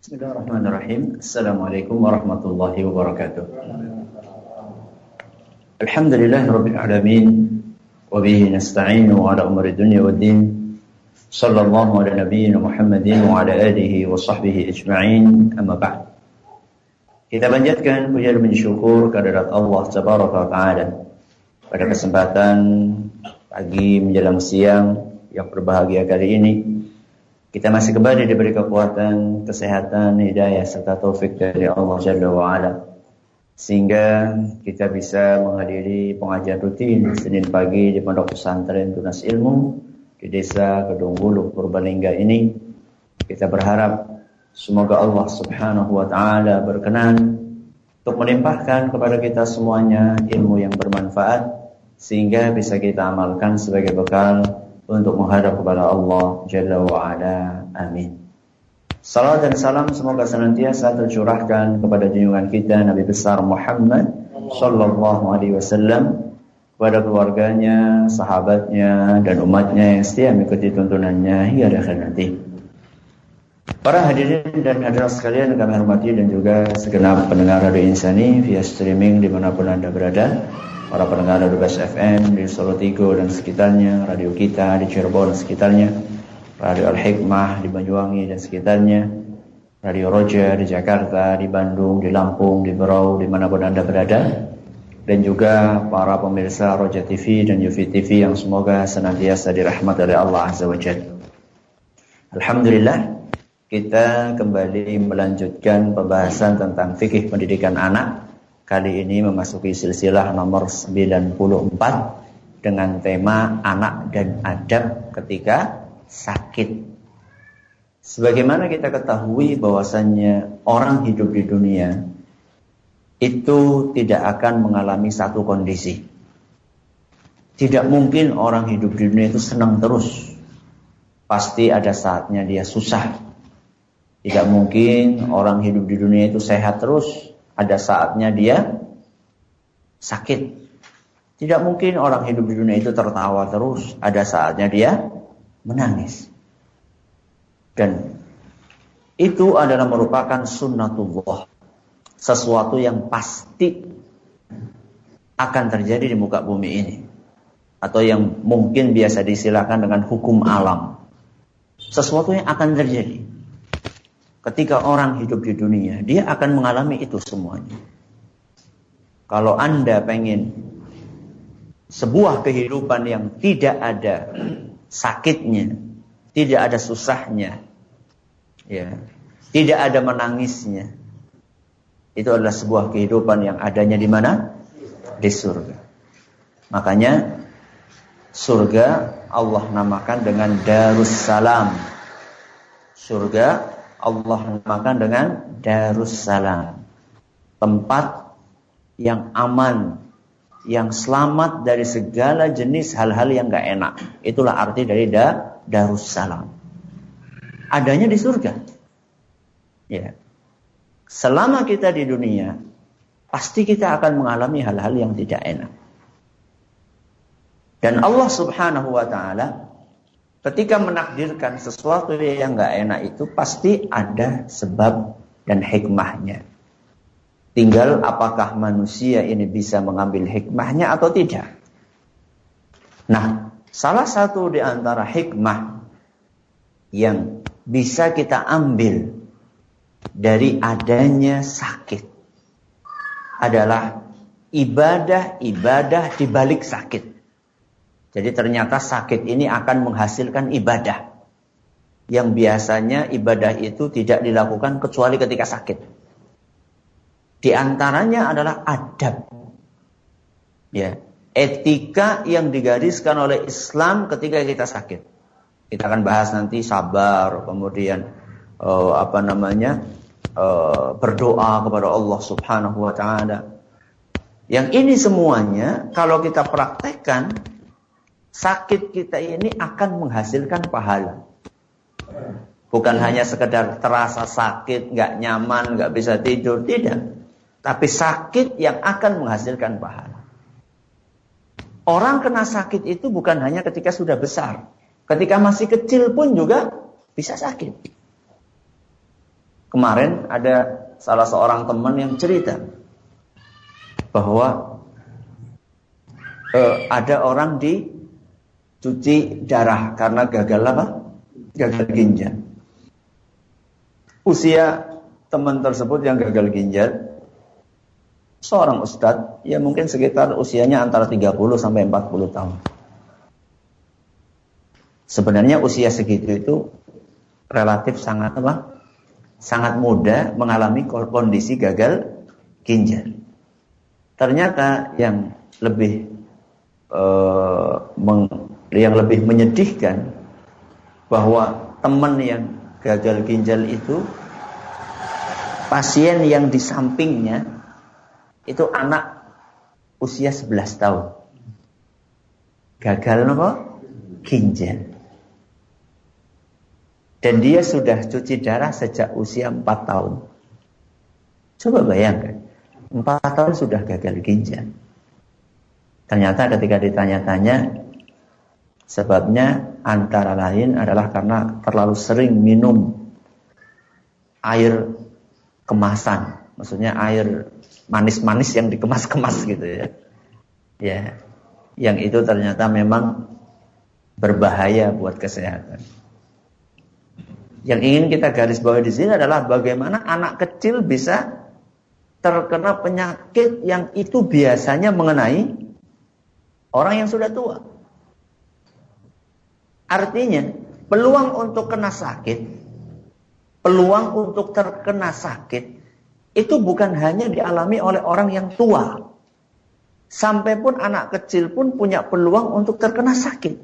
Bismillahirrahmanirrahim. Assalamualaikum warahmatullahi wabarakatuh. Alhamdulillahirabbil alamin wa bihi nasta'inu ala umuri dunya waddin. Sallallahu ala nabiyyina Muhammadin wa ala alihi wa sahbihi ajma'in. Amma ba'd. Kita panjatkan puja dan syukur kehadirat Allah Tabaraka wa taala pada kesempatan pagi menjelang siang yang berbahagia kali ini. Kita masih kembali diberi kekuatan, kesehatan, hidayah serta taufik dari Allah Jalla wa Ala, sehingga kita bisa menghadiri pengajian rutin Senin pagi di Pondok Pesantren Tunas Ilmu di Desa Kedunggulu Purbalingga ini. Kita berharap semoga Allah Subhanahu wa taala berkenan untuk melimpahkan kepada kita semuanya ilmu yang bermanfaat sehingga bisa kita amalkan sebagai bekal untuk menghadap kepada Allah Jalla wa'ala. Amin. Salam dan salam semoga senantiasa tercurahkan kepada junjungan kita Nabi besar Muhammad sallallahu alaihi wasallam, kepada keluarganya, sahabatnya, dan umatnya yang setia mengikuti tuntunannya hingga akhir nanti. Para hadirin dan hadirat sekalian kami hormati, dan juga segenap pendengar Radio Insani via streaming dimanapun Anda berada. Para pendengar Radio Bas FM di Solo Tigo dan sekitarnya, radio kita di Cirebon dan sekitarnya, Radio Al-Hikmah di Banyuwangi dan sekitarnya, Radio Roja di Jakarta, di Bandung, di Lampung, di Berau, dimanapun Anda berada, dan juga para pemirsa Roja TV dan Yufi TV yang semoga senantiasa dirahmati oleh Allah Azza wa Jalla. Alhamdulillah, kita kembali melanjutkan pembahasan tentang fikih pendidikan anak. Kali ini memasuki silsilah nomor 94 dengan tema anak dan adab ketika sakit. Sebagaimana kita ketahui bahwasannya orang hidup di dunia itu tidak akan mengalami satu kondisi. Tidak mungkin orang hidup di dunia itu senang terus. Pasti ada saatnya dia susah. Tidak mungkin orang hidup di dunia itu sehat terus. Ada saatnya dia sakit. Tidak mungkin orang hidup di dunia itu tertawa terus. Ada saatnya dia menangis. Dan itu adalah merupakan sunnatullah. Sesuatu yang pasti akan terjadi di muka bumi ini. Atau yang mungkin biasa disilakan dengan hukum alam. Sesuatu yang akan terjadi. Ketika orang hidup di dunia, dia akan mengalami itu semuanya. Kalau Anda pengen sebuah kehidupan yang tidak ada sakitnya, tidak ada susahnya, ya, tidak ada menangisnya, itu adalah sebuah kehidupan yang adanya di mana? Di surga. Makanya surga Allah namakan dengan Darussalam. Surga Allah namakan dengan Darussalam, tempat yang aman, yang selamat dari segala jenis hal-hal yang gak enak. Itulah arti dari Darussalam. Adanya di surga. Ya. Selama kita di dunia, pasti kita akan mengalami hal-hal yang tidak enak. Dan Allah Subhanahu wa ta'ala ketika menakdirkan sesuatu yang gak enak itu pasti ada sebab dan hikmahnya. Tinggal apakah manusia ini bisa mengambil hikmahnya atau tidak. Nah, salah satu di antara hikmah yang bisa kita ambil dari adanya sakit adalah ibadah-ibadah di balik sakit. Jadi ternyata sakit ini akan menghasilkan ibadah. Yang biasanya ibadah itu tidak dilakukan kecuali ketika sakit. Di antaranya adalah adab. Ya, etika yang digariskan oleh Islam ketika kita sakit. Kita akan bahas nanti sabar, kemudian berdoa kepada Allah Subhanahu wa taala. Yang ini semuanya kalau kita praktekkan, sakit kita ini akan menghasilkan pahala. Bukan hanya sekedar terasa sakit, gak nyaman, gak bisa tidur, tidak. Tapi sakit yang akan menghasilkan pahala. Orang kena sakit itu bukan hanya ketika sudah besar. Ketika masih kecil pun juga bisa sakit. Kemarin ada salah seorang teman yang cerita bahwa ada orang dicuci darah karena gagal apa? Gagal ginjal. Usia teman tersebut yang gagal ginjal, seorang ustadz, ya mungkin sekitar usianya antara 30 sampai 40 tahun. Sebenarnya usia segitu itu relatif sangat apa? Sangat muda mengalami kondisi gagal ginjal. Ternyata yang lebih menyedihkan bahwa teman yang gagal ginjal itu, pasien yang di sampingnya itu anak usia 11 tahun. Gagal apa? Ginjal. Dan dia sudah cuci darah sejak usia 4 tahun. Coba bayangkan, 4 tahun sudah gagal ginjal. Ternyata ketika ditanya-tanya, sebabnya antara lain adalah karena terlalu sering minum air kemasan. Maksudnya air manis-manis yang dikemas-kemas gitu ya. Ya, yang itu ternyata memang berbahaya buat kesehatan. Yang ingin kita garis bawahi di sini adalah bagaimana anak kecil bisa terkena penyakit yang itu biasanya mengenai orang yang sudah tua. Artinya, peluang untuk kena sakit, peluang untuk terkena sakit, itu bukan hanya dialami oleh orang yang tua. Sampai pun anak kecil pun punya peluang untuk terkena sakit.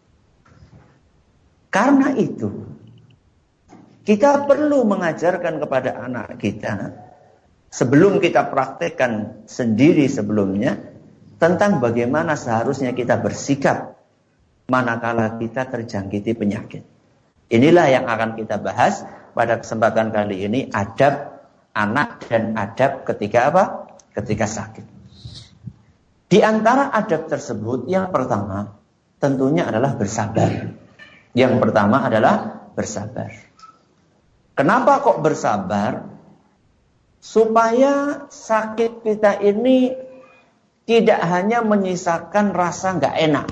Karena itu, kita perlu mengajarkan kepada anak kita, sebelum kita praktekkan sendiri sebelumnya, tentang bagaimana seharusnya kita bersikap manakala kita terjangkiti penyakit. Inilah yang akan kita bahas pada kesempatan kali ini, adab anak dan adab ketika apa? Ketika sakit. Di antara adab tersebut, yang pertama tentunya adalah bersabar. Yang pertama adalah bersabar. Kenapa kok bersabar? Supaya sakit kita ini tidak hanya menyisakan rasa nggak enak.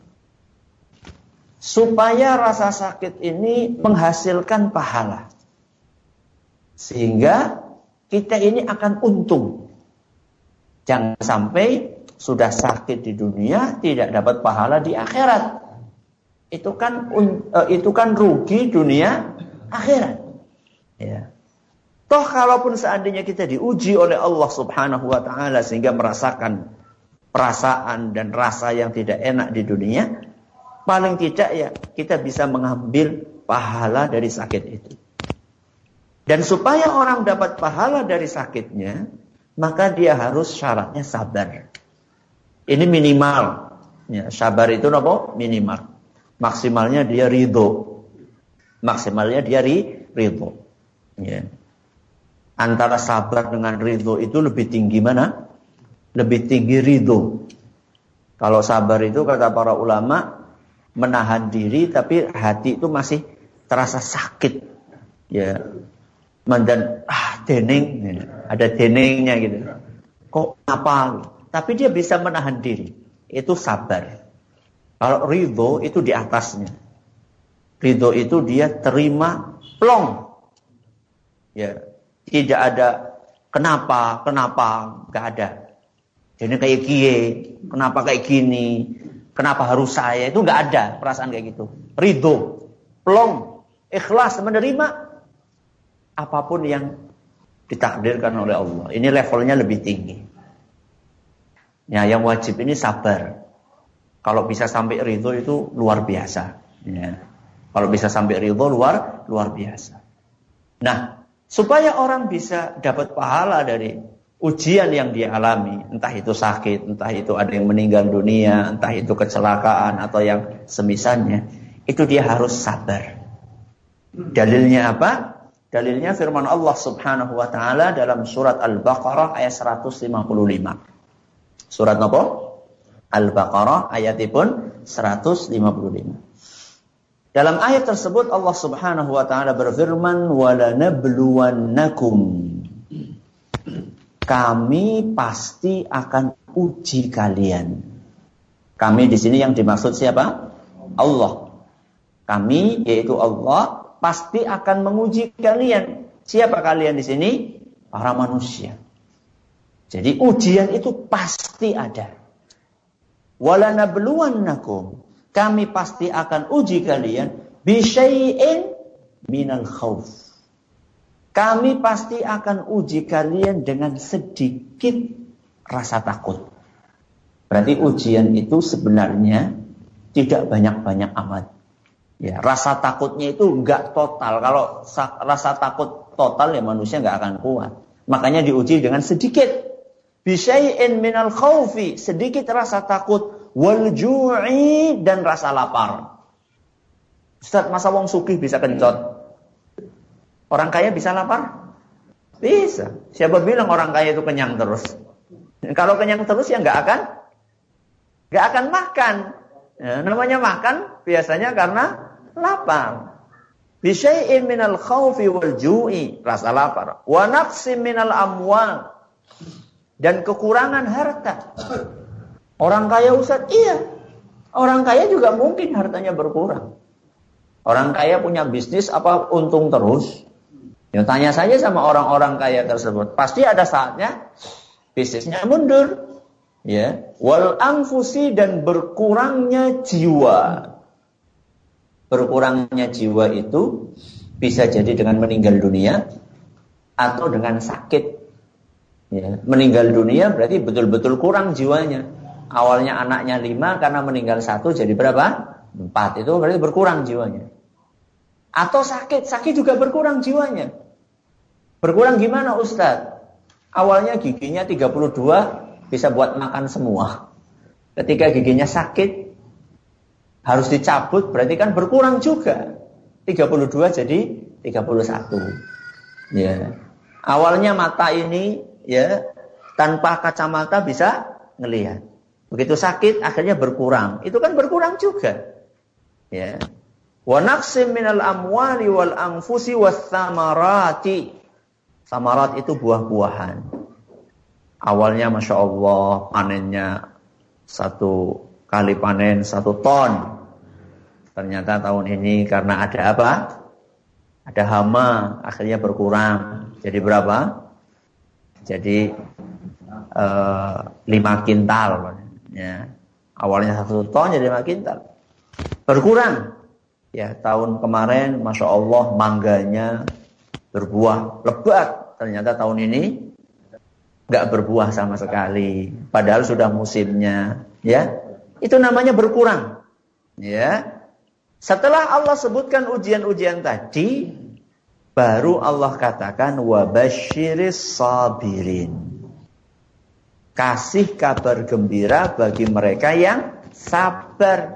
Supaya rasa sakit ini menghasilkan pahala. Sehingga kita ini akan untung. Jangan sampai sudah sakit di dunia tidak dapat pahala di akhirat. Itu kan rugi dunia akhirat. Ya. Toh kalaupun seandainya kita diuji oleh Allah Subhanahu wa taala sehingga merasakan perasaan dan rasa yang tidak enak di dunia, paling tidak ya kita bisa mengambil pahala dari sakit itu. Dan supaya orang dapat pahala dari sakitnya, maka dia harus syaratnya sabar. Ini minimal. Ya, sabar itu apa? Minimal. Maksimalnya dia ridho. Maksimalnya dia ridho. Ya. Antara sabar dengan ridho itu lebih tinggi mana? Lebih tinggi ridho. Kalau sabar itu kata para ulama menahan diri tapi hati itu masih terasa sakit. Ya. Dan dening, ada deningnya gitu. Kok apa? Tapi dia bisa menahan diri. Itu sabar. Kalau ridho itu di atasnya. Ridho itu dia terima plong. Ya, tidak ada kenapa, nggak ada. Jadi kayak gie, kenapa kayak gini, kenapa harus saya, itu nggak ada perasaan kayak gitu. Ridho, plong, ikhlas menerima apapun yang ditakdirkan oleh Allah. Ini levelnya lebih tinggi. Ya, yang wajib ini sabar. Kalau bisa sampai ridho itu luar biasa. Ya. Kalau bisa sampai ridho luar biasa. Nah, supaya orang bisa dapat pahala dari ujian yang dia alami, entah itu sakit, entah itu ada yang meninggal dunia, entah itu kecelakaan atau yang semisalnya, itu dia harus sabar. Dalilnya apa? Dalilnya firman Allah Subhanahu wa taala dalam surat Al-Baqarah ayat 155. Surat apa? Al-Baqarah ayatipun 155. Dalam ayat tersebut Allah Subhanahu wa taala berfirman, "Walanabluwannakum." Kami pasti akan uji kalian. Kami di sini yang dimaksud siapa? Allah. Kami yaitu Allah pasti akan menguji kalian. Siapa kalian di sini? Para manusia. Jadi ujian itu pasti ada. Walanabluwannakum. Kami pasti akan uji kalian bisyai'in minal khauf. Kami pasti akan uji kalian dengan sedikit rasa takut. Berarti ujian itu sebenarnya tidak banyak-banyak amat. Ya, rasa takutnya itu enggak total. Kalau rasa takut total ya manusia enggak akan kuat. Makanya diuji dengan sedikit. Bisyai'in minal khaufi, sedikit rasa takut. Wal ju'i, dan rasa lapar. Ustaz, masa wong sugih bisa kencot? Orang kaya bisa lapar? Bisa. Siapa bilang orang kaya itu kenyang terus? Kalau kenyang terus ya nggak akan makan. Ya, namanya makan biasanya karena lapar. Bisyai'in minal khaufi wal ju'i, rasa lapar. Wa naqsim minal amwal, dan kekurangan harta. Orang kaya Ustaz, iya. Orang kaya juga mungkin hartanya berkurang. Orang kaya punya bisnis apa untung terus? Ya tanya saja sama orang-orang kaya tersebut. Pasti ada saatnya bisnisnya mundur. Ya, wal anfusi, dan berkurangnya jiwa. Berkurangnya jiwa itu bisa jadi dengan meninggal dunia atau dengan sakit. Ya, meninggal dunia berarti betul-betul kurang jiwanya. Awalnya anaknya 5, karena meninggal 1 jadi berapa? 4. Itu berarti berkurang jiwanya. Atau sakit juga berkurang jiwanya. Berkurang gimana Ustaz? Awalnya giginya 32 bisa buat makan semua. Ketika giginya sakit harus dicabut, berarti kan berkurang juga. 32 jadi 31. Ya. Awalnya mata ini ya tanpa kacamata bisa ngelihat. Begitu sakit akhirnya berkurang. Itu kan berkurang juga. Ya. Wa naqsim minal amwali wal anfusi was samarati. Samarat itu buah-buahan. Awalnya Masya Allah panennya 1 kali panen 1 ton. Ternyata tahun ini karena ada apa? Ada hama, akhirnya berkurang. Jadi berapa? Jadi 5 kintal. Ya, awalnya 1 ton jadi 5 kintal. Berkurang. Ya, tahun kemarin Masya Allah mangganya berbuah lebat. Ternyata tahun ini nggak berbuah sama sekali. Padahal sudah musimnya. Ya, itu namanya berkurang. Ya. Setelah Allah sebutkan ujian-ujian tadi, baru Allah katakan wabasyiris sabirin. Kasih kabar gembira bagi mereka yang sabar.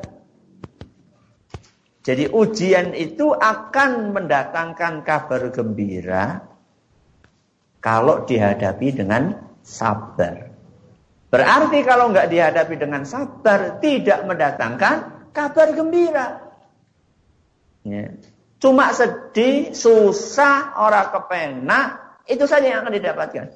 Jadi ujian itu akan mendatangkan kabar gembira kalau dihadapi dengan sabar. Berarti kalau nggak dihadapi dengan sabar, tidak mendatangkan kabar gembira. Ya. Cuma sedih, susah, ora kepenak, itu saja yang akan didapatkan.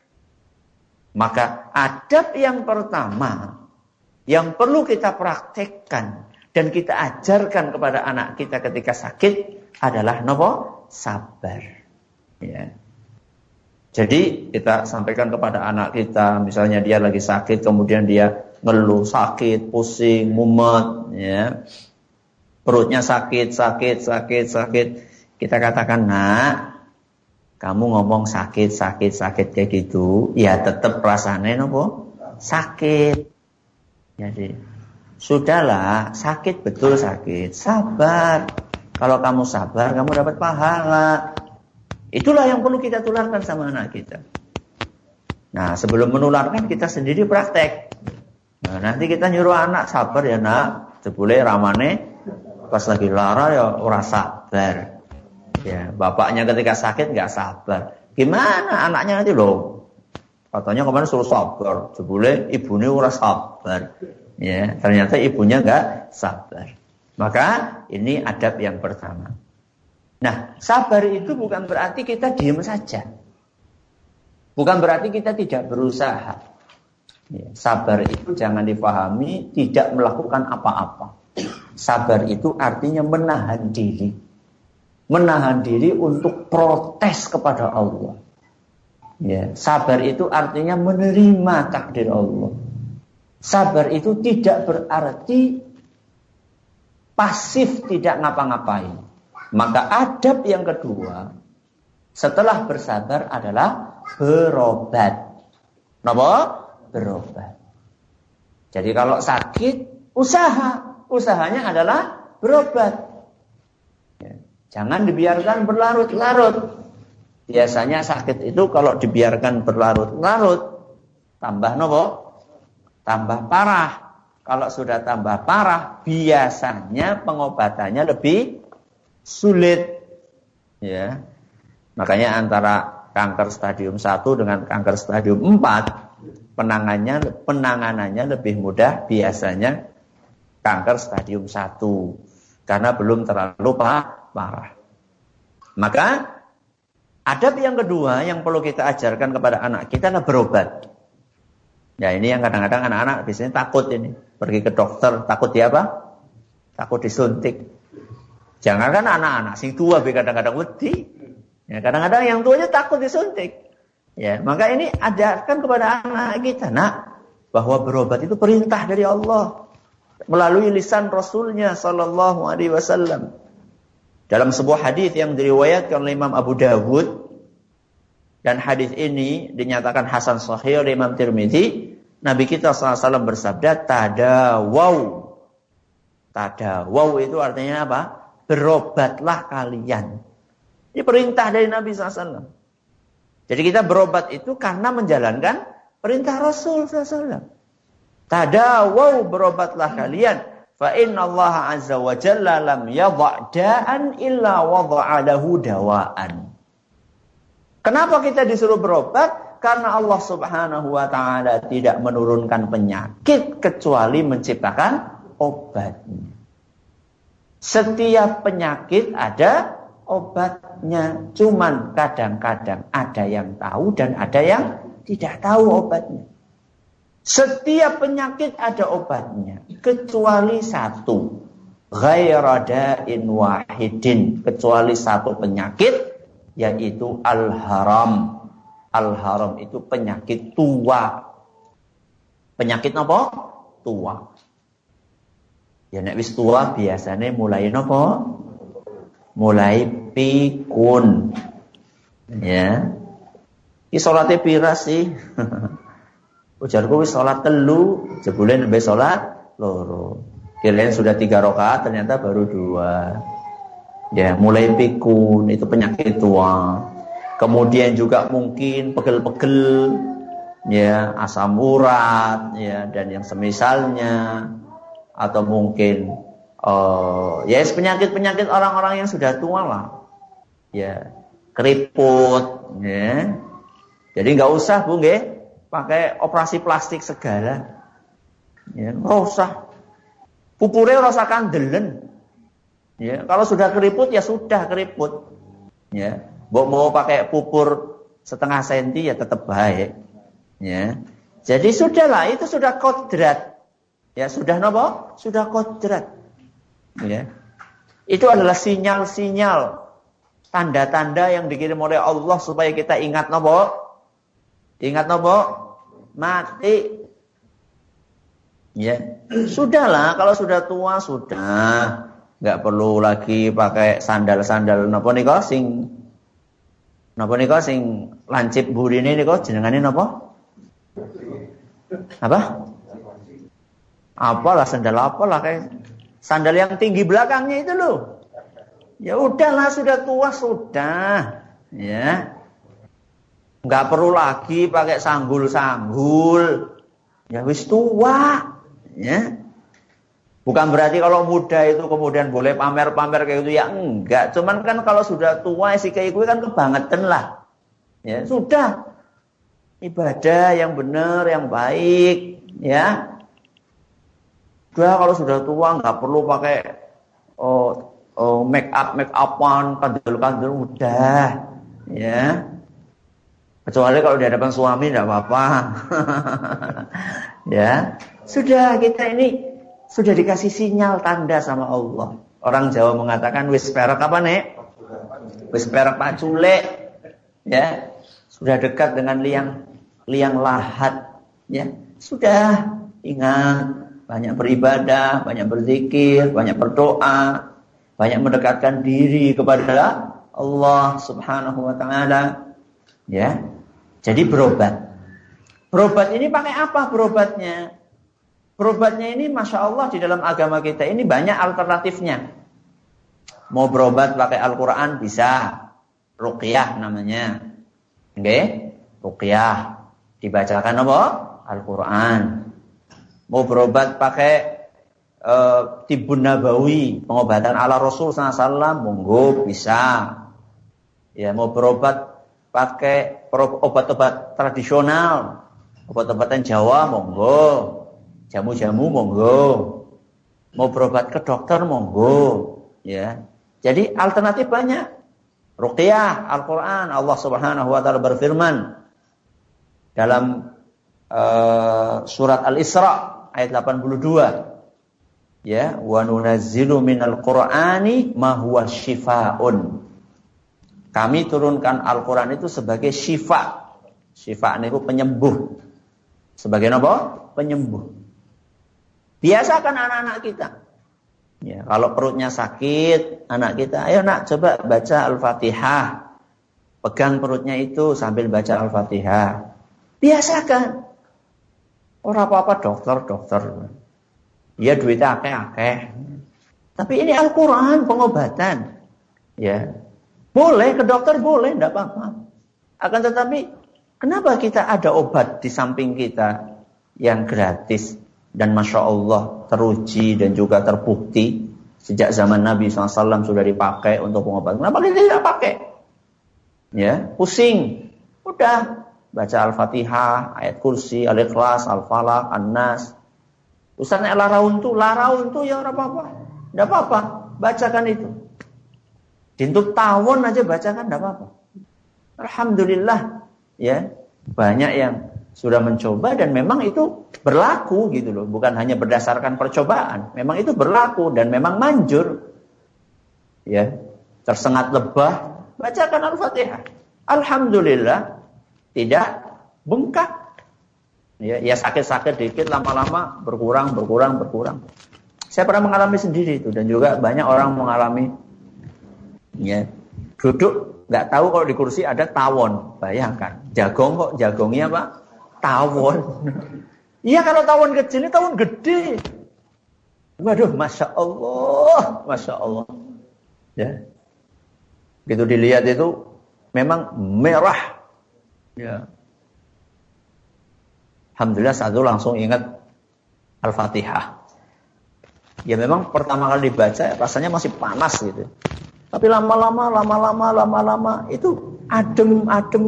Maka adab yang pertama yang perlu kita praktekkan dan kita ajarkan kepada anak kita ketika sakit adalah nopo? Sabar. Ya. Jadi kita sampaikan kepada anak kita, misalnya dia lagi sakit, kemudian dia ngeluh sakit, pusing, mumet, ya, perutnya sakit. Kita katakan, nak, kamu ngomong sakit kayak gitu, ya tetap rasanya nopo sakit. Jadi sudahlah, sakit betul sakit, sabar. Kalau kamu sabar, kamu dapat pahala. Itulah yang perlu kita tularkan sama anak kita. Nah, sebelum menularkan kita sendiri praktek. Nah, nanti kita nyuruh anak sabar ya nak, jebule ramane pas lagi lara ya ora sabar. Ya, bapaknya ketika sakit nggak sabar. Gimana anaknya nanti loh? Katanya kemarin suruh sabar, jebule ibunya ora sabar. Ya, ternyata ibunya nggak sabar. Maka ini adab yang pertama. Nah, sabar itu bukan berarti kita diam saja. Bukan berarti kita tidak berusaha. Ya, sabar itu jangan dipahami tidak melakukan apa-apa. Sabar itu artinya menahan diri. Menahan diri untuk protes kepada Allah. Ya, sabar itu artinya menerima takdir Allah. Sabar itu tidak berarti pasif tidak ngapa-ngapain. Maka adab yang kedua setelah bersabar adalah berobat. Kenapa? Berobat. Jadi kalau sakit, usahanya adalah berobat. Ya, jangan dibiarkan berlarut-larut. Biasanya sakit itu kalau dibiarkan berlarut-larut, tambah nopo? Tambah parah. Kalau sudah tambah parah, biasanya pengobatannya lebih sulit. Ya. Makanya antara kanker stadium 1 dengan kanker stadium 4, penanganannya lebih mudah biasanya kanker stadium 1 karena belum terlalu parah. Maka adab yang kedua yang perlu kita ajarkan kepada anak kita adalah berobat. Ya, ini yang kadang-kadang anak-anak biasanya takut ini. Pergi ke dokter, takut dia apa? Takut disuntik. Jangankan anak-anak, sing tua kadang-kadang wedi. Ya, kadang-kadang yang tuanya takut disuntik. Ya, maka ini ajarkan kepada anak kita, nak, bahwa berobat itu perintah dari Allah melalui lisan Rasulnya sallallahu alaihi wasallam. Dalam sebuah hadis yang diriwayatkan oleh Imam Abu Dawud, dan hadis ini dinyatakan hasan sahih oleh Imam Tirmidzi, Nabi kita SAW bersabda, tadawaw. Tadawaw itu artinya apa? Berobatlah kalian. Ini perintah dari Nabi SAW. Jadi kita berobat itu karena menjalankan perintah Rasul SAW. Tadawaw, berobatlah kalian. Fa inna Allah azza wa jalla lam yadha' da'an illa wada'a lahu dawa'an. Kenapa kita disuruh berobat? Karena Allah Subhanahu wa taala tidak menurunkan penyakit kecuali menciptakan obatnya. Setiap penyakit ada obatnya. Cuman kadang-kadang ada yang tahu dan ada yang tidak tahu obatnya. Setiap penyakit ada obatnya kecuali satu. Ghaira da'in wahidin, kecuali satu penyakit, yaitu al-haram. Al-haram itu penyakit tua. Penyakit apa? Tua. Ya nek wis tua biasanya mulai napa? Mulai pikun. Ya. Iki salate pira sih? Ujarku wis salat 3, jebule nembe salat 2. Kirain sudah 3 rakaat, ternyata baru 2. Ya, mulai pikun, itu penyakit tua. Kemudian juga mungkin pegel-pegel, ya, asam urat, ya, dan yang semisalnya. Atau mungkin, ya, penyakit-penyakit orang-orang yang sudah tua lah. Ya, keriput, ya. Jadi nggak usah, Bu, nggih, pakai operasi plastik segala. Ya, nggak usah. Pupure rasa kandelen. Ya, kalau sudah keriput ya sudah keriput. Ya, mau pakai pupur 0,5 senti ya tetap baik. Ya. Jadi sudahlah, itu sudah kodrat. Ya, sudah napa? Sudah kodrat. Ya. Itu adalah sinyal-sinyal, tanda-tanda yang dikirim oleh Allah supaya kita ingat napa? Ingat napa? Mati. Ya. Sudahlah, kalau sudah tua sudah. Enggak perlu lagi pakai sandal-sandal napa nika sing lancip burine nika jenengane napa? Apa? Apalah sandal apalah kayak sandal yang tinggi belakangnya itu loh. Ya udahlah, sudah tua sudah. Ya. Enggak perlu lagi pakai sanggul-sanggul. Ya wis tua. Ya. Bukan berarti kalau muda itu kemudian boleh pamer-pamer kayak gitu, ya enggak. Cuman kan kalau sudah tua si kayak gue kan kebangetan lah. Ya sudah, ibadah yang benar, yang baik, ya. Udah kalau sudah tua nggak perlu pakai make upan, kandel udah, ya. Kecuali kalau di hadapan suami tidak apa-apa. Ya, sudah kita ini sudah dikasih sinyal tanda sama Allah. Orang Jawa mengatakan wis perak apa nek? Wis perak Pak Culek. Ya, sudah dekat dengan liang lahat. Ya, sudah ingat banyak beribadah, banyak berzikir, banyak berdoa, banyak mendekatkan diri kepada Allah Subhanahu wa taala. Ya. Jadi berobat. Berobat ini pakai apa berobatnya? Berobatnya ini Masya Allah di dalam agama kita ini banyak alternatifnya. Mau berobat pakai Al-Quran bisa. Ruqyah namanya. Oke? Ruqyah. Dibacakan apa? Al-Quran. Mau berobat pakai Tibbun Nabawi. Pengobatan ala Rasul SAW. Monggo bisa. Ya, mau berobat pakai obat-obat tradisional, obat-obatan Jawa, monggo. Jamu-jamu, monggo. Mau berobat ke dokter, monggo. Ya. Jadi alternatif banyak. Ruqyah, Al-Quran, Allah Subhanahu wa taala berfirman dalam surat Al-Isra ayat 82. Ya, wa nunazzilu minal Qur'ani ma huwa syifaa'un. Kami turunkan Al-Quran itu sebagai syifa. Syifa itu penyembuh. Sebagai apa? Penyembuh. Biasakan anak-anak kita. Ya, kalau perutnya sakit, anak kita, ayo nak coba baca Al-Fatihah. Pegang perutnya itu sambil baca Al-Fatihah. Biasakan. Orang apa-apa dokter. Ya duitnya akeh-akeh. Tapi ini Al-Quran pengobatan. Ya. Boleh, ke dokter boleh, tidak apa-apa. Akan tetapi, kenapa kita ada obat di samping kita yang gratis dan Masya Allah teruji dan juga terbukti sejak zaman Nabi SAW sudah dipakai untuk pengobatan. Kenapa kita tidak pakai? Ya, pusing. Udah, baca Al-Fatihah, ayat kursi, Al-Ikhlas, Al-Falaq, An-Nas. Ustaznya laraun tuh ya orang apa-apa. Tidak apa-apa, bacakan itu. Dintuk tawon aja bacakan tidak apa-apa. Alhamdulillah, ya banyak yang sudah mencoba dan memang itu berlaku gitu loh. Bukan hanya berdasarkan percobaan, memang itu berlaku dan memang manjur. Ya, tersengat lebah, bacakan Al-Fatihah. Alhamdulillah, tidak bengkak. Ya sakit-sakit dikit, lama-lama berkurang. Saya pernah mengalami sendiri itu dan juga banyak orang mengalami. Ya, duduk nggak tahu kalau di kursi ada tawon, bayangkan jagongnya apa? Tawon. Iya kalau tawon kecil ini tawon gede. Waduh, masya Allah. Ya, begitu dilihat itu memang merah. Ya, alhamdulillah satu langsung ingat Al-Fatihah. Ya memang pertama kali dibaca rasanya masih panas gitu. Tapi lama-lama itu adem.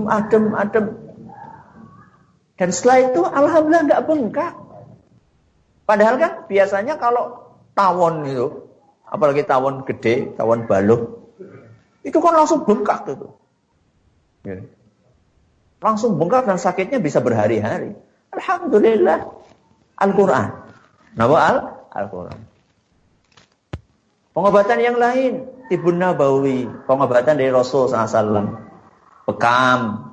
Dan setelah itu alhamdulillah enggak bengkak. Padahal kan biasanya kalau tawon itu, apalagi tawon gede, tawon baluh, itu kan langsung bengkak itu. Ya. Langsung bengkak dan sakitnya bisa berhari-hari. Alhamdulillah Al-Quran. Al-Quran. Pengobatan yang lain, Tibbun Nabawi, pengobatan dari Rasul SAW. Bekam,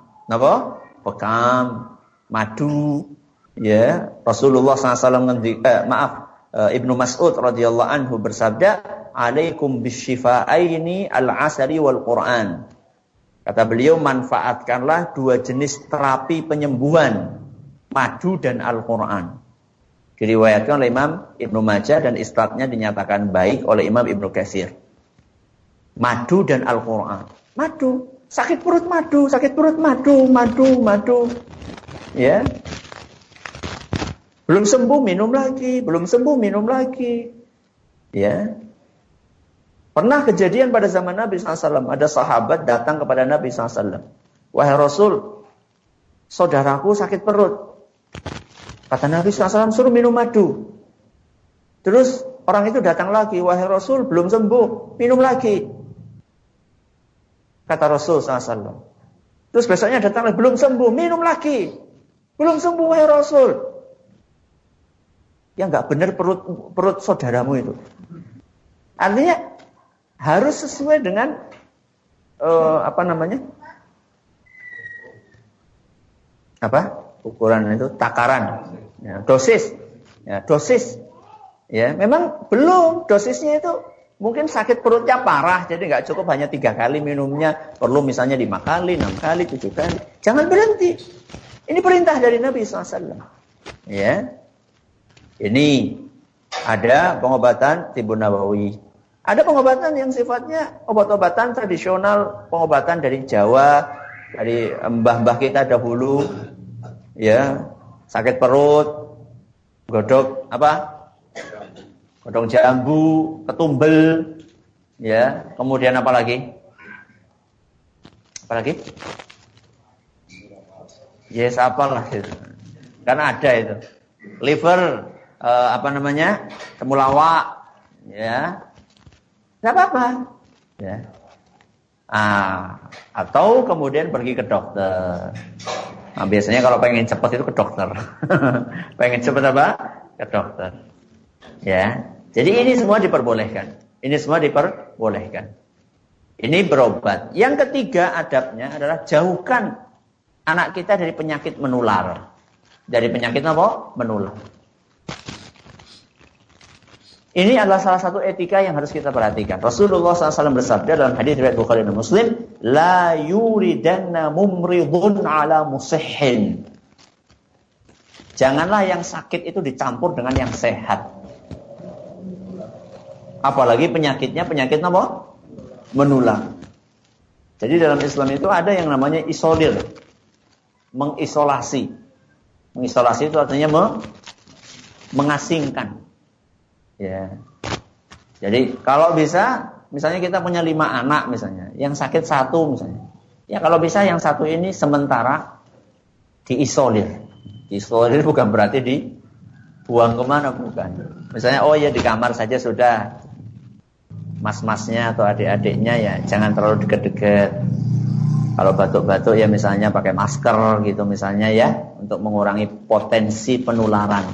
madu, ya. Rasulullah SAW Ibnu Mas'ud radhiyallahu anhu bersabda, "Alaikum bisyifa'aini al-asari wal Qur'an." Kata beliau, manfaatkanlah dua jenis terapi penyembuhan, madu dan Al-Quran. Diriwayatkan oleh Imam Ibnu Majah dan isnadnya dinyatakan baik oleh Imam Ibnu Katsir. Madu dan Al-Quran. Madu, sakit perut madu. Ya. Belum sembuh minum lagi. Ya. Pernah kejadian pada zaman Nabi SAW, ada sahabat datang kepada Nabi SAW. Wahai Rasul, saudaraku sakit perut. Kata Nabi SAW, suruh minum madu. Terus orang itu datang lagi, wahai Rasul, belum sembuh, minum lagi. Kata Rasul SAW. Terus besoknya datang lagi, belum sembuh, minum lagi. Belum sembuh, wahai Rasul. Ya nggak benar perut saudaramu itu. Artinya harus sesuai dengan ukuran itu, takaran, ya, dosis. Ya, memang belum dosisnya itu. Mungkin sakit perutnya parah, jadi nggak cukup hanya 3 kali minumnya, perlu misalnya 5 kali, 6 kali, 7 kali. Jangan berhenti. Ini perintah dari Nabi SAW. Ya, ini ada pengobatan Tibun Nabawi. Ada pengobatan yang sifatnya obat-obatan tradisional, pengobatan dari Jawa, dari mbah-mbah kita dahulu. Ya, sakit perut, godok godong jambu, ketumbel, ya. Kemudian apa lagi? Yes, apalah itu. Kan ada itu. Liver, temulawak, ya. Enggak apa-apa, ya. Atau kemudian pergi ke dokter. Nah, biasanya kalau pengen cepat itu ke dokter. Pengen cepat apa? Ke dokter. Ya. Jadi ini semua diperbolehkan. Ini berobat. Yang ketiga adabnya adalah jauhkan anak kita dari penyakit menular. Dari penyakit apa? Menular. Ini adalah salah satu etika yang harus kita perhatikan. Rasulullah SAW bersabda dalam hadis riwayat Bukhari dan Muslim, la yuridanna mumridun ala musihhin. Janganlah yang sakit itu dicampur dengan yang sehat. Apalagi penyakitnya penyakit apa? Menular. Jadi dalam Islam itu ada yang namanya isolir. Mengisolasi. Mengisolasi itu artinya mengasingkan. Ya. Jadi kalau bisa, misalnya kita punya 5 anak misalnya, yang sakit 1 misalnya. Ya kalau bisa yang 1 ini sementara diisolir. Diisolir bukan berarti dibuang kemana, bukan. Misalnya di kamar saja sudah. Mas-masnya atau adik-adiknya ya jangan terlalu deket-deket. Kalau batuk-batuk ya misalnya pakai masker gitu misalnya ya, untuk mengurangi potensi penularan.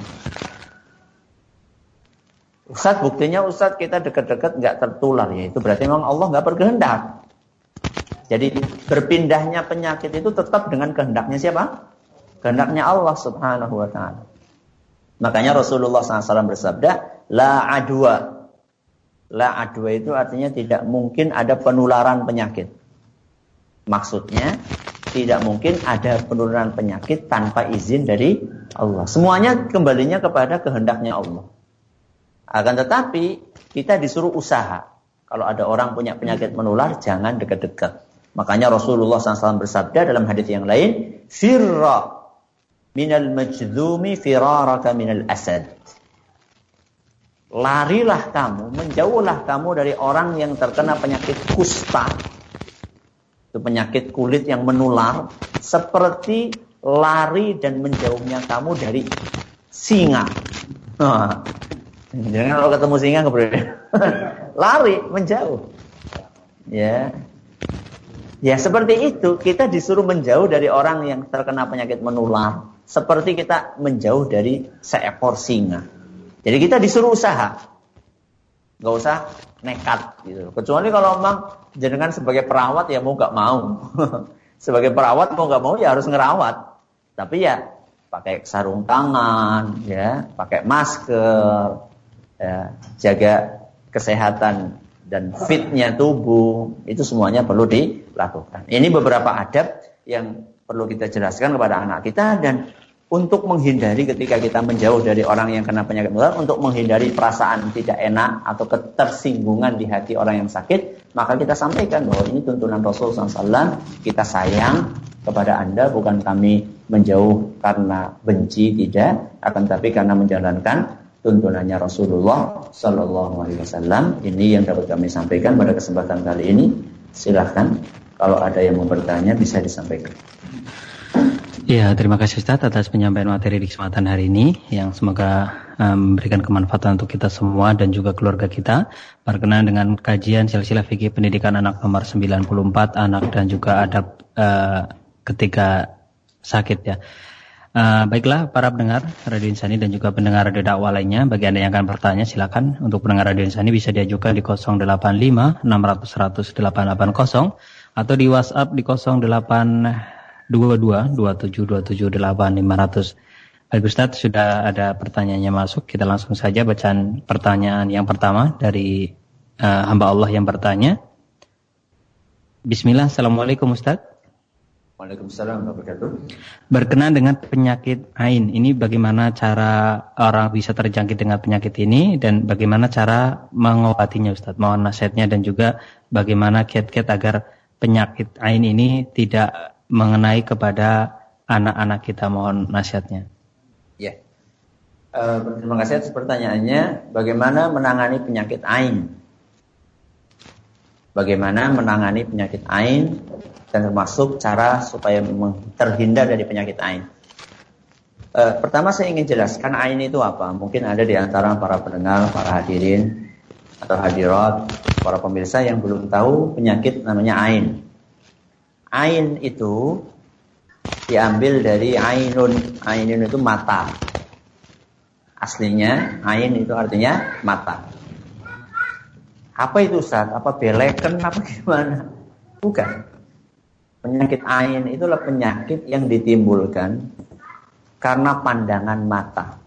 Ustaz, buktinya Ustaz kita deket-deket nggak tertular, ya itu berarti memang Allah nggak berkehendak. Jadi berpindahnya penyakit itu tetap dengan kehendaknya siapa? Kehendaknya Allah Subhanahu wa ta'ala. Makanya Rasulullah SAW bersabda, la adwa. La adwa itu artinya tidak mungkin ada penularan penyakit. Maksudnya tidak mungkin ada penularan penyakit tanpa izin dari Allah. Semuanya kembalinya kepada kehendaknya Allah. Akan tetapi kita disuruh usaha. Kalau ada orang punya penyakit menular, jangan dekat-dekat. Makanya Rasulullah SAW bersabda dalam hadis yang lain, firra minal majdzumi firaraka minal asad. Larilah kamu, menjauhlah kamu dari orang yang terkena penyakit kusta. Itu penyakit kulit yang menular, seperti lari dan menjauhnya kamu dari singa. Jangan kalau ketemu singa kemudian lari, menjauh. Ya. Ya seperti itu, kita disuruh menjauh dari orang yang terkena penyakit menular, seperti kita menjauh dari seekor singa. Jadi kita disuruh usaha, nggak usah nekat gitu. Kecuali kalau memang jenengan sebagai perawat ya mau nggak mau, sebagai perawat mau nggak mau ya harus ngerawat. Tapi ya pakai sarung tangan, ya pakai masker, ya, jaga kesehatan dan fitnya tubuh, itu semuanya perlu dilakukan. Ini beberapa adab yang perlu kita jelaskan kepada anak kita, dan untuk menghindari ketika kita menjauh dari orang yang kena penyakit menular, untuk menghindari perasaan tidak enak atau ketersinggungan di hati orang yang sakit, maka kita sampaikan bahwa ini tuntunan Rasulullah SAW, kita sayang kepada Anda, bukan kami menjauh karena benci, tidak, akan tapi karena menjalankan tuntunannya Rasulullah SAW. Ini yang dapat kami sampaikan pada kesempatan kali ini. Silahkan kalau ada yang mau bertanya bisa disampaikan. Ya, terima kasih Ustaz atas penyampaian materi di kesempatan hari ini, yang semoga memberikan kemanfaatan untuk kita semua dan juga keluarga kita. Berkenaan dengan kajian silsilah fikih pendidikan anak nomor 94, anak dan juga adab ketika sakit ya. Baiklah para pendengar Radio Insani dan juga pendengar Radio Dakwah lainnya, bagi Anda yang akan bertanya silakan untuk pendengar Radio Insani bisa diajukan di 085 600 100 880 atau di WhatsApp di 0822 2727 8500. Baik Ustaz, sudah ada pertanyaannya masuk, kita langsung saja bacaan pertanyaan yang pertama dari hamba Allah yang bertanya. Bismillah, Assalamualaikum Ustaz. Waalaikumsalam warahmatullahi wabarakatuh. Berkenaan dengan penyakit ain, ini bagaimana cara orang bisa terjangkit dengan penyakit ini dan bagaimana cara mengobatinya Ustaz? Mohon nasihatnya dan juga bagaimana kiat-kiat agar penyakit ain ini tidak mengenai kepada anak-anak kita, mohon nasihatnya. Ya. Terima kasih atas pertanyaannya. Bagaimana menangani penyakit ain? Bagaimana menangani penyakit ain dan termasuk cara supaya terhindar dari penyakit ain. Pertama saya ingin jelaskan ain itu apa. Mungkin ada di antara para pendengar, para hadirin atau hadirat, para pemirsa yang belum tahu penyakit namanya ain. Ain itu diambil dari ainun. Ainun itu mata. Aslinya ain itu artinya mata. Apa itu Ustaz? Apa beleken? Apa gimana? Bukan. Penyakit ain itulah penyakit yang ditimbulkan karena pandangan mata.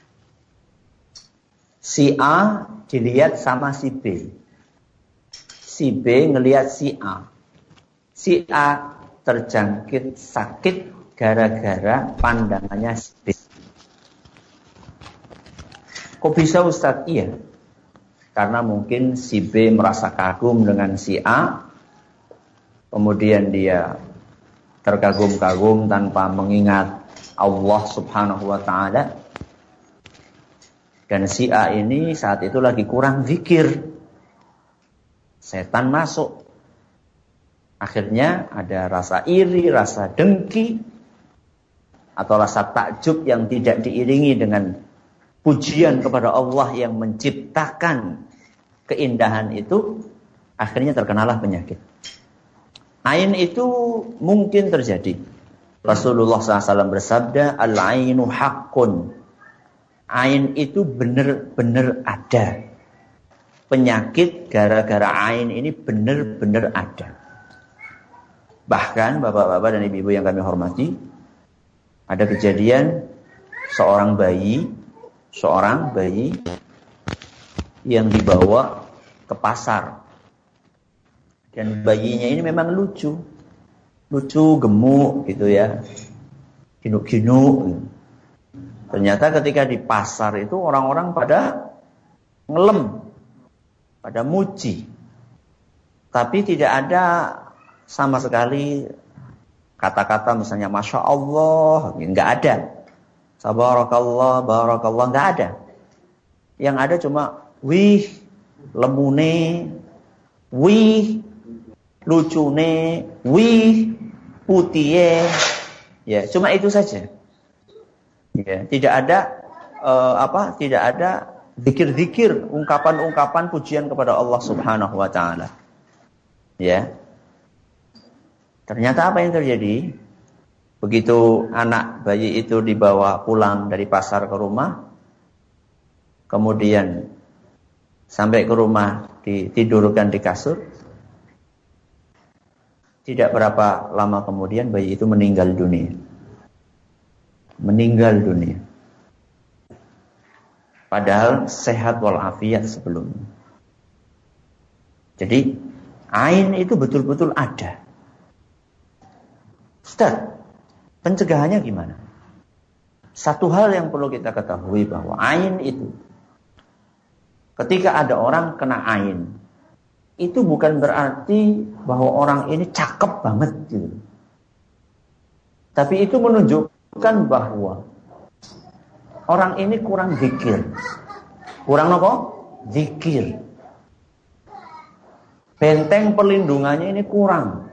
Si A dilihat sama si B. Si B ngelihat si A. Si A terjangkit sakit gara-gara pandangannya si B. Kok bisa Ustaz? Iya. Karena mungkin si B merasa kagum dengan si A, kemudian dia terkagum-kagum tanpa mengingat Allah Subhanahu wa ta'ala. Dan si A ini saat itu lagi kurang zikir. Setan masuk. Akhirnya ada rasa iri, rasa dengki, atau rasa takjub yang tidak diiringi dengan pujian kepada Allah yang menciptakan keindahan itu, akhirnya terkenalah penyakit. Ain itu mungkin terjadi. Rasulullah SAW bersabda, al-ainu haqqun. Ain itu benar-benar ada. Penyakit gara-gara ain ini benar-benar ada. Bahkan bapak-bapak dan ibu-ibu yang kami hormati, ada kejadian seorang bayi yang dibawa ke pasar. Dan bayinya ini memang lucu, gemuk gitu ya, ginuk-ginuk. Ternyata ketika di pasar itu orang-orang pada ngelem, pada muji. Tapi tidak ada sama sekali kata-kata misalnya Masya Allah, nggak ada. Tabarakallah, barakallah, nggak ada. Yang ada cuma wih, lemune, wih, lucune, wih, putihnya. Ya, cuma itu saja. Ya, tidak ada tidak ada zikir-zikir, ungkapan-ungkapan pujian kepada Allah Subhanahu wa taala. Ya. Ternyata apa yang terjadi? Begitu anak bayi itu dibawa pulang dari pasar ke rumah, kemudian sampai ke rumah ditidurkan di kasur, tidak berapa lama kemudian bayi itu meninggal dunia. Padahal sehat walafiat sebelumnya. Jadi ain itu betul-betul ada. Ustaz, pencegahannya gimana? Satu hal yang perlu kita ketahui bahwa ain itu, ketika ada orang kena ain, itu bukan berarti bahwa orang ini cakep banget gitu. Tapi itu menunjukkan bahwa orang ini kurang zikir. Kurang apa? Zikir. Benteng perlindungannya ini kurang.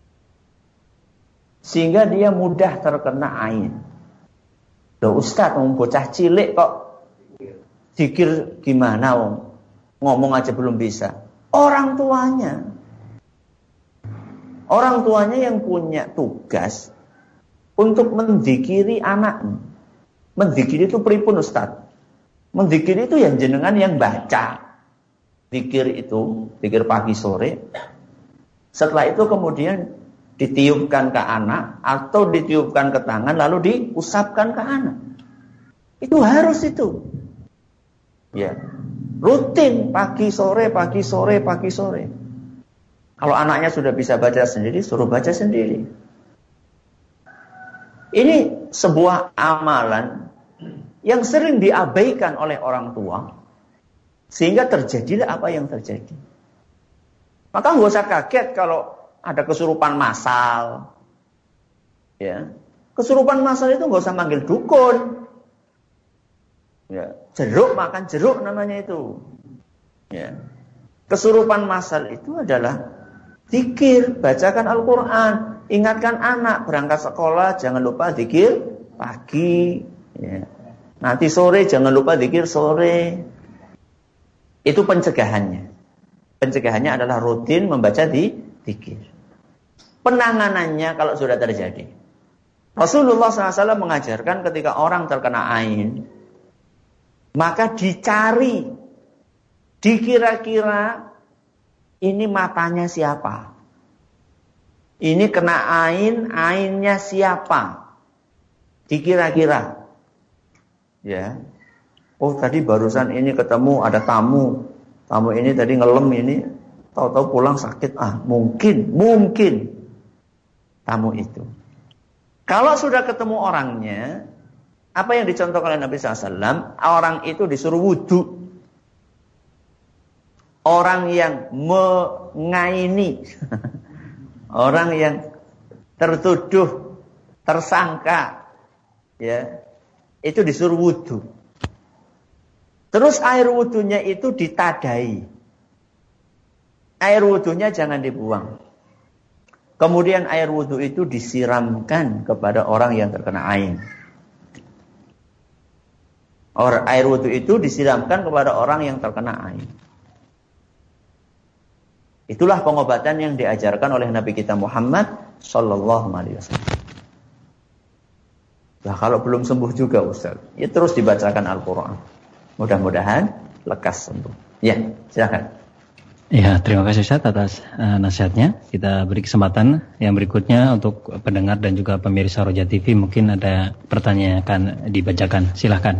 Sehingga dia mudah terkena ain. Loh Ustaz, bocah cilik kok Zikir gimana Om? Ngomong aja belum bisa. Orang tuanya. Orang tuanya yang punya tugas untuk menzikiri anaknya. Menzikiri itu pripun Ustaz? Menzikiri itu yang jenengan yang baca. Zikir itu, zikir pagi sore. Setelah itu kemudian ditiupkan ke anak atau ditiupkan ke tangan lalu diusapkan ke anak. Itu harus itu. Ya. Rutin pagi sore, pagi sore, pagi sore. Kalau anaknya sudah bisa baca sendiri, suruh baca sendiri. Ini sebuah amalan yang sering diabaikan oleh orang tua, sehingga terjadilah apa yang terjadi. Maka nggak usah kaget kalau ada kesurupan massal. Ya, kesurupan massal itu nggak usah manggil dukun. Ya, jeruk makan jeruk namanya itu. Ya, kesurupan massal itu adalah zikir, bacakan Al-Quran, ingatkan anak berangkat sekolah jangan lupa zikir pagi. Ya. Nanti sore jangan lupa zikir sore. Itu pencegahannya. Pencegahannya adalah rutin membaca zikir. Penanganannya kalau sudah terjadi. Rasulullah SAW mengajarkan ketika orang terkena ain, maka dicari, dikira-kira ini matanya siapa? Ini kena ain, ainnya siapa? Dikira-kira. Ya. Oh tadi barusan ini ketemu ada tamu. Tamu ini tadi ngelem ini, tahu-tahu pulang sakit. Mungkin tamu itu. Kalau sudah ketemu orangnya, apa yang dicontohkan oleh Nabi SAW? Orang itu disuruh wudhu. Orang yang mengaini, orang yang tertuduh, tersangka, ya, itu disuruh wudhu. Terus air wudhunya itu ditadai. Air wudhunya jangan dibuang. Kemudian air wudhu itu disiramkan kepada orang yang terkena ain. Air wudhu itu disiramkan kepada orang yang terkena ain. Itulah pengobatan yang diajarkan oleh Nabi kita Muhammad Sallallahu Alaihi Wasallam. Nah, kalau belum sembuh juga Ustaz, ya terus dibacakan Al-Quran. Mudah-mudahan lekas sembuh. Ya, silakan. Ya, terima kasih Ustaz atas nasihatnya. Kita beri kesempatan yang berikutnya untuk pendengar dan juga pemirsa Roja TV. Mungkin ada pertanyaan yang akan dibacakan. Silakan.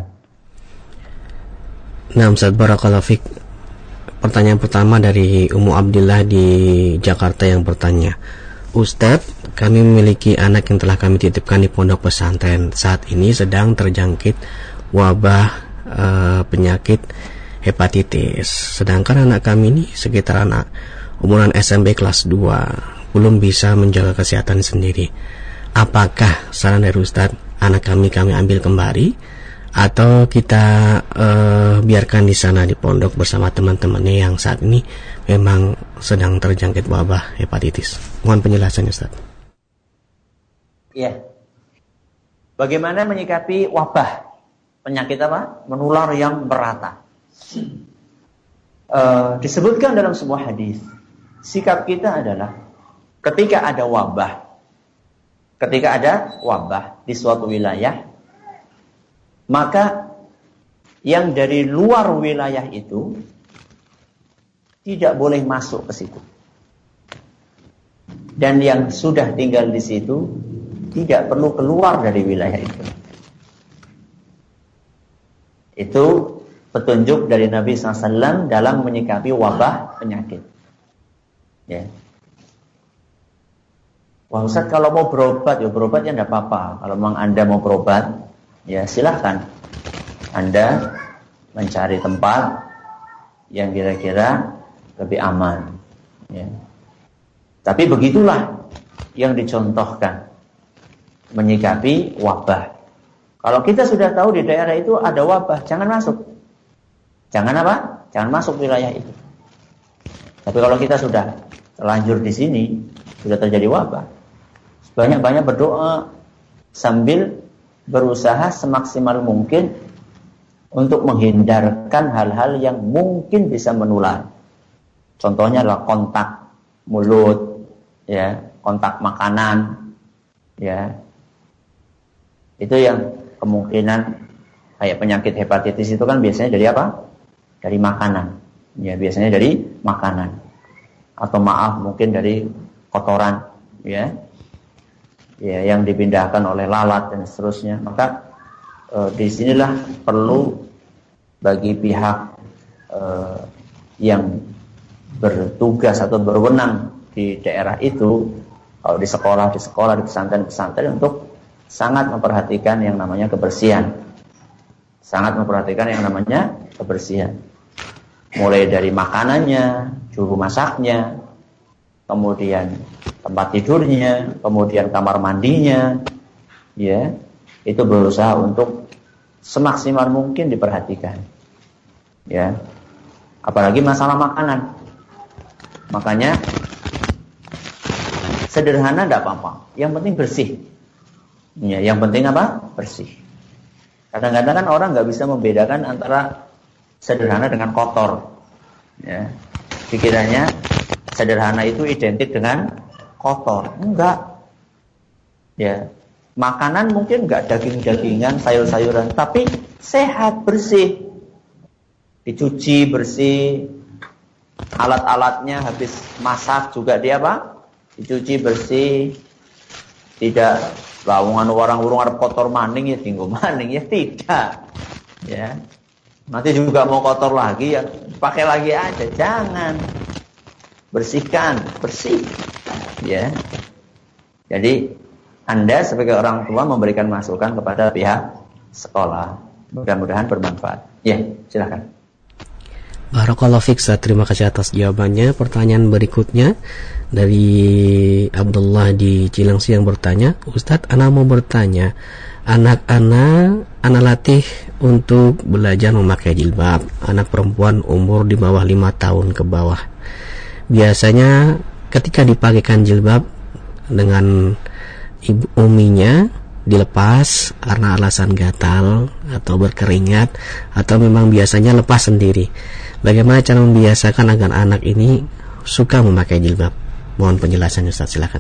Nah, Ustaz Barakallahu Fik. Pertanyaan pertama dari Ummu Abdillah di Jakarta yang bertanya, Ustaz, kami memiliki anak yang telah kami titipkan di pondok pesantren. Saat ini sedang terjangkit wabah penyakit hepatitis. Sedangkan anak kami ini sekitar anak umuran SMP kelas 2, belum bisa menjaga kesehatan sendiri. Apakah saran dari Ustaz anak kami ambil kembali atau kita biarkan di sana di pondok bersama teman-temannya yang saat ini memang sedang terjangkit wabah hepatitis? Mohon penjelasannya Ustaz. Iya. Bagaimana menyikapi wabah penyakit apa? Menular yang merata. Disebutkan dalam sebuah hadis, sikap kita adalah ketika ada wabah di suatu wilayah, maka yang dari luar wilayah itu tidak boleh masuk ke situ. Dan yang sudah tinggal di situ tidak perlu keluar dari wilayah itu. Itu petunjuk dari Nabi SAW dalam menyikapi wabah penyakit. Ya. Wah Ustaz, kalau mau berobat, ya berobatnya tidak apa-apa. Kalau memang Anda mau berobat, ya silahkan. Anda mencari tempat yang kira-kira lebih aman. Ya. Tapi begitulah yang dicontohkan menyikapi wabah. Kalau kita sudah tahu di daerah itu ada wabah, jangan masuk. Jangan apa? Jangan masuk wilayah itu. Tapi kalau kita sudah terlanjur di sini, sudah terjadi wabah, banyak-banyak berdoa sambil berusaha semaksimal mungkin untuk menghindarkan hal-hal yang mungkin bisa menular. Contohnya adalah kontak mulut, ya, kontak makanan, ya. Itu yang kemungkinan kayak penyakit hepatitis itu kan biasanya dari apa? Dari makanan. Ya, biasanya dari makanan. Atau maaf mungkin dari kotoran, ya. Ya, yang dipindahkan oleh lalat dan seterusnya. Maka disinilah perlu bagi pihak yang bertugas atau berwenang di daerah itu, kalau di sekolah, di pesantren untuk sangat memperhatikan yang namanya kebersihan. Sangat memperhatikan yang namanya kebersihan. Mulai dari makanannya, juru masaknya, kemudian tempat tidurnya, kemudian kamar mandinya, ya, itu berusaha untuk semaksimal mungkin diperhatikan. Ya. Apalagi masalah makanan. Makanya sederhana tidak apa-apa, yang penting bersih. Ya, yang penting apa? Bersih. Kadang-kadang kan orang nggak bisa membedakan antara sederhana dengan kotor. Ya, pikirannya sederhana itu identik dengan kotor. Enggak. Ya, makanan mungkin nggak daging-dagingan, sayur-sayuran, tapi sehat, bersih, dicuci bersih. Alat-alatnya habis masak juga dia apa? Dicuci bersih. Tidak lawungan orang-orang arep kotor maning ya tinggal maning ya, tidak. Ya. Nanti juga mau kotor lagi ya pakai lagi aja, jangan. Bersihkan, bersih. Ya. Jadi Anda sebagai orang tua memberikan masukan kepada pihak sekolah. Mudah-mudahan bermanfaat. Ya, silakan. Barakallahu fiik, terima kasih atas jawabannya. Pertanyaan berikutnya dari Abdullah di Cilengsi yang bertanya, Ustadz, ana mau bertanya, anak latih untuk belajar memakai jilbab. Anak perempuan umur di bawah 5 tahun ke bawah. Biasanya ketika dipakaikan jilbab dengan ibu uminya dilepas karena alasan gatal atau berkeringat, atau memang biasanya lepas sendiri. Bagaimana cara membiasakan agar anak ini suka memakai jilbab? Mohon penjelasannya Ustaz, silakan.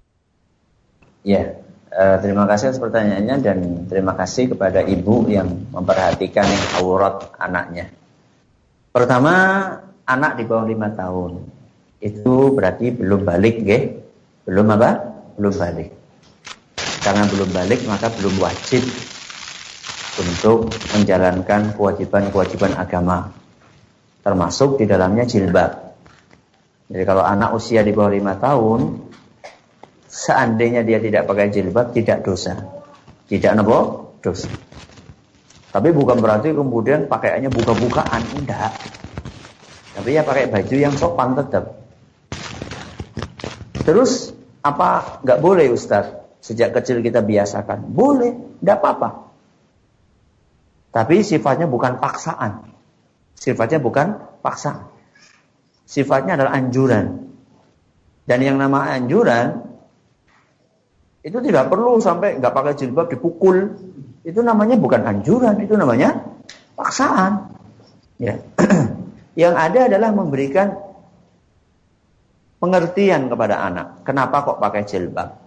Ya, terima kasih atas pertanyaannya dan terima kasih kepada ibu yang memperhatikan aurat anaknya. Pertama, anak di bawah 5 tahun itu berarti belum balik, nggih? Belum apa? Belum balik. Karena belum balik maka belum wajib untuk menjalankan kewajiban-kewajiban agama, termasuk di dalamnya jilbab. Jadi kalau anak usia di bawah 5 tahun, seandainya dia tidak pakai jilbab, tidak dosa. Tidak apa? Dosa. Tapi bukan berarti kemudian pakaiannya buka-bukaan, enggak. Tapi ya pakai baju yang sopan tetap. Terus apa enggak boleh Ustaz? Sejak kecil kita biasakan. Boleh, enggak apa-apa. Tapi sifatnya bukan paksaan. Sifatnya bukan paksaan. Sifatnya adalah anjuran. Dan yang nama anjuran itu tidak perlu sampai enggak pakai jilbab dipukul. Itu namanya bukan anjuran, itu namanya paksaan. Ya. Yang ada adalah memberikan pengertian kepada anak. Kenapa kok pakai jilbab?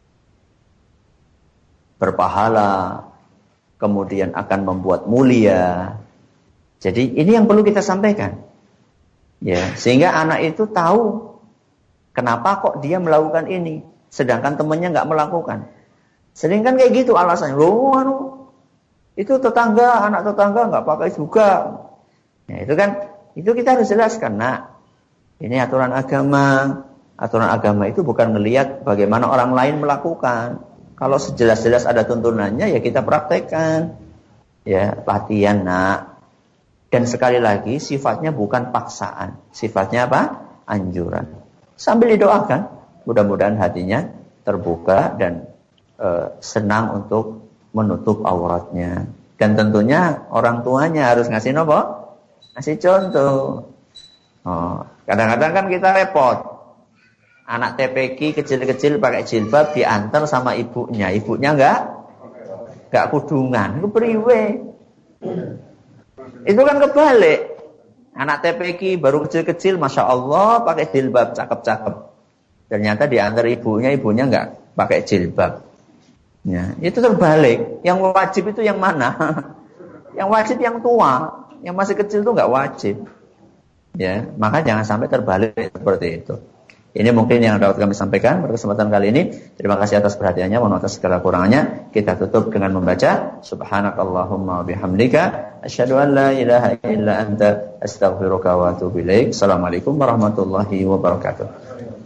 Berpahala, kemudian akan membuat mulia. Jadi ini yang perlu kita sampaikan. Ya, sehingga anak itu tahu kenapa kok dia melakukan ini, sedangkan temannya nggak melakukan. Sering kan kayak gitu alasannya. Loh, itu tetangga, anak tetangga nggak pakai juga. Ya, itu kita harus jelaskan. Nah, ini aturan agama. Aturan agama itu bukan melihat bagaimana orang lain melakukan. Kalau sejelas-jelas ada tuntunannya, ya kita praktekkan. Ya, latihan, nak. Dan sekali lagi, sifatnya bukan paksaan. Sifatnya apa? Anjuran. Sambil didoakan, mudah-mudahan hatinya terbuka dan senang untuk menutup auratnya. Dan tentunya orang tuanya harus ngasih apa? Ngasih contoh. Kadang-kadang kan kita repot. Anak TPQ kecil-kecil pakai jilbab diantar sama ibunya. Ibunya enggak kudungan. Itu priwe. Itu kan kebalik. Anak TPQ baru kecil-kecil, Masya Allah, pakai jilbab, cakep-cakep. Ternyata diantar ibunya nggak pakai jilbab. Ya, itu terbalik. Yang wajib itu yang mana? Yang wajib yang tua. Yang masih kecil itu nggak wajib. Ya, maka jangan sampai terbalik seperti itu. Ini mungkin yang dapat kami sampaikan pada kesempatan kali ini. Terima kasih atas perhatiannya, mohon atas segala kurangannya. Kita tutup dengan membaca Subhanakallahumma bihamdika asyhadu an la ilaha illa anta astaghfiruka wa atubu ilaik. Assalamualaikum warahmatullahi wabarakatuh.